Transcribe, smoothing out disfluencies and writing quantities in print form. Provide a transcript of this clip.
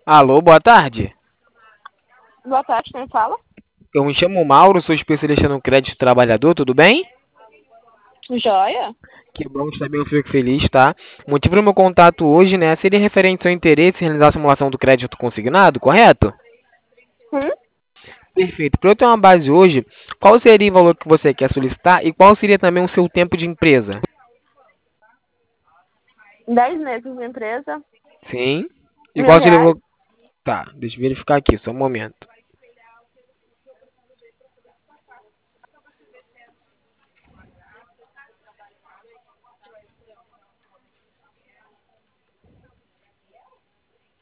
Alô, boa tarde. Boa tarde, quem fala? Eu me chamo Mauro, sou especialista no crédito trabalhador, tudo bem? Joia? Que bom, também eu fico feliz, tá? O motivo do meu contato hoje, né, seria referente ao seu interesse em realizar a simulação do crédito consignado, correto? Hum? Perfeito. Para eu ter uma base hoje, qual seria o valor que você quer solicitar e qual seria também o seu tempo de empresa? 10 meses de empresa, Sim. E mil qual seria o reais. valor... Tá, deixa eu verificar aqui, só um momento.